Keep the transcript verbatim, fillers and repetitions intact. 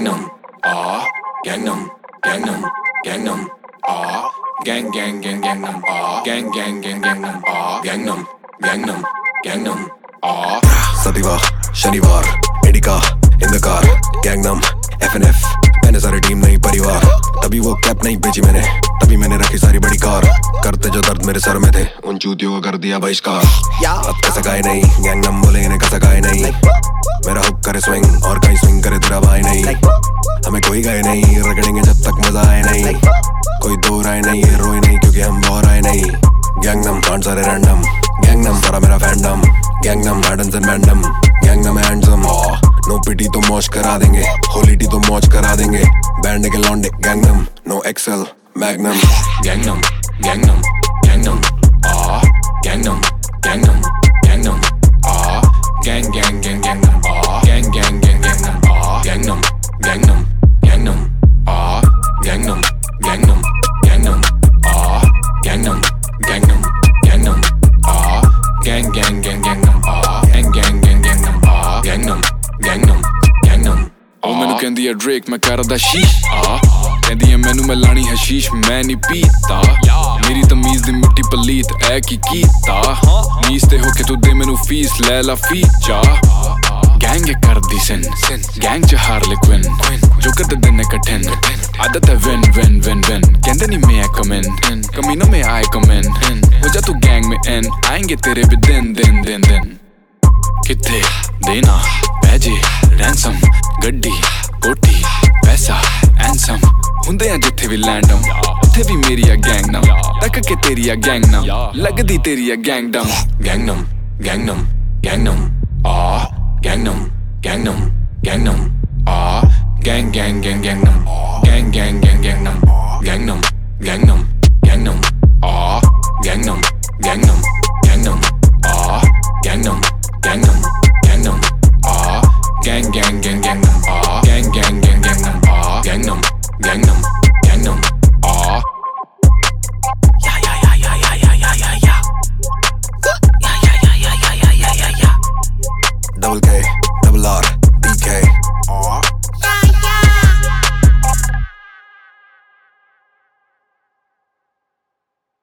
Gangnam, ah, Gangnam, Gangnam, Gangnam, ah, gang, gang, gang, Gangnam, ah, gang, gang, gang, Gangnam, ah, Gangnam, Gangnam, Gangnam, ah. Sadiva, Shanivar, Edika, in the car, Gangnam, F N F, मैंने सारी team नहीं परिवार, तभी वो cap नहीं बेची मैंने, तभी मैंने रखी सारी बड़ी कार, करते जो दर्द मेरे सर में थे, उन चूतियों को कर दिया बहिष्कार, अब कैसा गाय नहीं, गैंगनम बोले इन्हें कैसा गाय नहीं, मेरा हुक करे स्विंग और कहीं स्विंग करे तेरा भाई नहीं, हमें कोई गाय नहीं, रगड़ेंगे जब तक मजा आए नहीं, कोई दो राय नहीं, ये रोए नहीं क्योंकि हम बोर आए नहीं, गैंगनम कांड सारे रैंडम, गैंगनम सारा मेरा फैंडम, गैंगनम बैडन्स एंड मैंडम, गैंगनम हैंडसम, नो पिटी तो मौज करा देंगे, होलीटी तो मौज करा देंगे, बैंड के लौंडे Gangnam, no excel magnum, Gangnam, Gangnam, Gangnam, ah, Gangnam, Gangnam, Gangnam, ah, gang, gang, gang, Gangnam, ah, gang, gang, gang, Gangnam, ah, Gangnam, Gangnam, Gangnam, ah, Gangnam, Gangnam, Gangnam, ah, Gangnam, Gangnam, Gangnam, ah, gang, gang, gang, Gangnam, ah, gang, gang, gang, Gangnam, ah, Gangnam, Gangnam, Gangnam. ਉਹ ਮੈਨੂੰ ਕਹਿੰਦੀ ਆ Drake ਮੈਂ ਕਰਦਾ ਸ਼ੀਸ਼ ਆ ਕਹਿੰਦੀ ਆ ਮੈਨੂੰ ਮੈਂ ਲਾਣੀ ਹਸ਼ੀਸ਼ ਮੈਂ ਨਹੀਂ ਪੀਤਾ ਮੇਰੀ ਤਮੀਜ਼ ਦੀ ਮਿੱਟੀ ਪਲੀਤ ਐ ਕੀ ਕੀਤਾ ਨੀਸ ਤੇ ਹੋ ਕੇ ਤੂੰ ਦੇ ਮੈਨੂੰ ਫੀਸ ਲੈ ਲਾ ਫੀਚਾ ਗੈਂਗ ਕਰਦੀ ਸਿਨ ਗੈਂਗ ਚ ਹਾਰਲੇ ਕੁਇਨ ਜੋ ਕਰਦੇ ਦਿਨ ਕਠਿਨ ਆਦਤ ਹੈ ਵਿਨ ਵਿਨ ਵਿਨ ਵਿਨ ਕਹਿੰਦੇ ਨਹੀਂ ਮੈਂ ਕਮਨ ਕਮੀਨੋ ਮੈਂ ਆਏ ਕਮਨ ਹੋ ਜਾ ਤੂੰ ਗੈਂਗ ਮੇ ਐਨ ਆਏਂਗੇ ਤੇਰੇ ਵੀ ਦਿਨ ਦਿਨ ਦਿਨ ਦਿਨ ਕਿੱਥੇ ਦੇਣਾ ਪੈ ਜੇ ਰੈਂਸਮ ਗੱਡੀ ਕੋਠੀ ਪੈਸਾ ਐਂਸਮ ਹੁੰਦੇ ਆ ਜਿੱਥੇ ਵੀ ਲੈਂਡਮ ਉੱਥੇ ਵੀ ਮੇਰੀ ਆ ਗੈਂਗਨਮ ਤੱਕ ਕੇ ਤੇਰੀ ਆ ਗੈਂਗਨਮ ਲੱਗਦੀ ਤੇਰੀ ਆ ਗੈਂਗਡਮ Gangnam, Gangnam, Gangnam, ah, Gangnam, Gangnam, Gangnam, ah, gang, gang, gang, Gangnam, gang, gang, gang, Gangnam, Gangnam, Gangnam, Gangnam, ah, Gangnam, Gangnam, Gangnam, ah, Gangnam, Gangnam, Gangnam, ah, gang, gang, gang, Gangnam, ah, gang, gang, gang, Gangnam, ah, Gangnam, Gangnam.